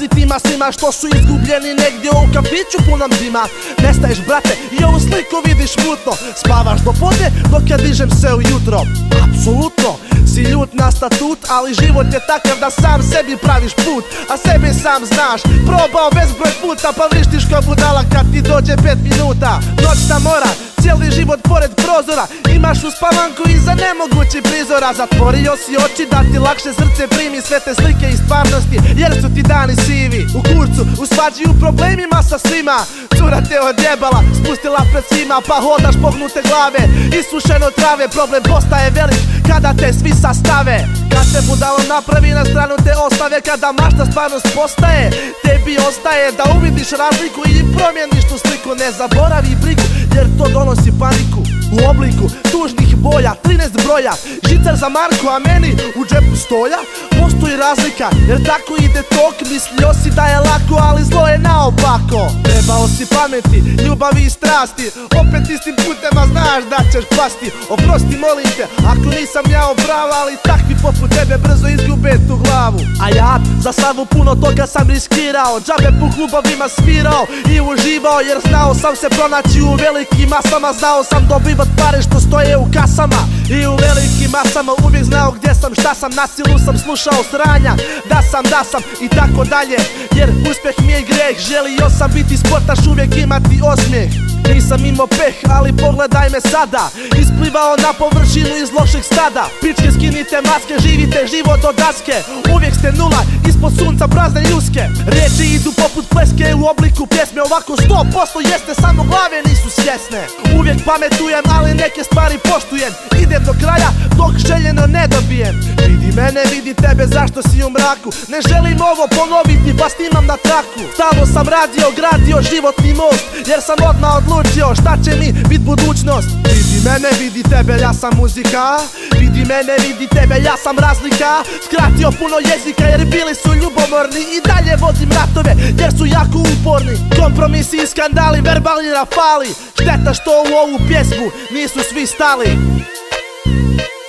tima svima što su izgubljeni negdje u kafiću punom dima. Nestaješ brate i ovu sliku vidiš mutno, spavaš do podne dok ja dižem se ujutro. Apsolutno si ljut na statut, ali život je takav da sam sebi praviš put, a sebi sam znaš, probao bezbroj puta, pa vrištiš ko budala kad ti dođe 5 minuta. Noćna mora, cijeli život pored prozora, imaš uspavanku iza nemogućih prizora. Zatvorio si oči da ti lakše srce primi sve te slike iz stvarnosti, jer su ti dani sivi. U kurcu, u svađi, u problemima sa svima, cura te odjebala, spustila pred svima, pa hodaš pognute glave, isušeno trave. Problem postaje velik kada te svi sastave, kad te budalom napravi, na stranu te ostave. Kada mašta stvarnost postaje, tebi ostaje da uvidiš razliku i promijeniš tu sliku. Ne zaboravi brigu, jer to donosi paniku. U obliku tužnih boja, 13 broja, žicar za Marko, a meni u džepu stoja. Postoji razlika, jer tako ide tok. Mislio si da je lako, ali zlo je naopako. Trebao si pameti, ljubavi i strasti, opet istim putem, a znaš da ćeš pasti. Oprosti molim te, ako nisam ja oprava, ali takvi poput tebe brzo izgube tu glavu. A ja za slavu puno toga sam riskirao, džabe po klubovima svirao i uživao, jer znao sam se pronaći u velikim masama. Znao sam dobivat pare što stoje u kasama, i u velikim masama uvijek znao gdje sam, šta sam. Na silu sam slušao sranja, da sam i tako dalje, jer uspjeh mi je greh. Želio sam biti sportaš, uvijek imati osmijeh. Nisam imao peh, ali pogledaj me sada, isplivao na površinu iz lošeg stada. Pičke, skinite maske, živite život do daske, uvijek ste nula, ispod sunca prazne ljuske. Riječi idu poput pleske u obliku pjesme, ovako 100% jeste, samo glave nisu svjesne. Uvijek pametujem, ali neke stvari poštujem, idem do kraja dok željeno ne dobijem. Vidi mene, vidi tebe, zašto si u mraku, ne želim ovo ponoviti pa snimam na traku. Stalno sam radio, gradio životni most, jer sam odmah odlučio šta će mi bit budućnost. Vidi mene, vidi tebe, ja sam muzika. Vidi mene, vidi tebe, ja sam razlika. Skratio puno jezika jer bili su ljubomorni, i dalje vodim ratove jer su jako uporni. Kompromisi i skandali, verbalni rafali, šteta što u ovu pjesmu nisu svi stali.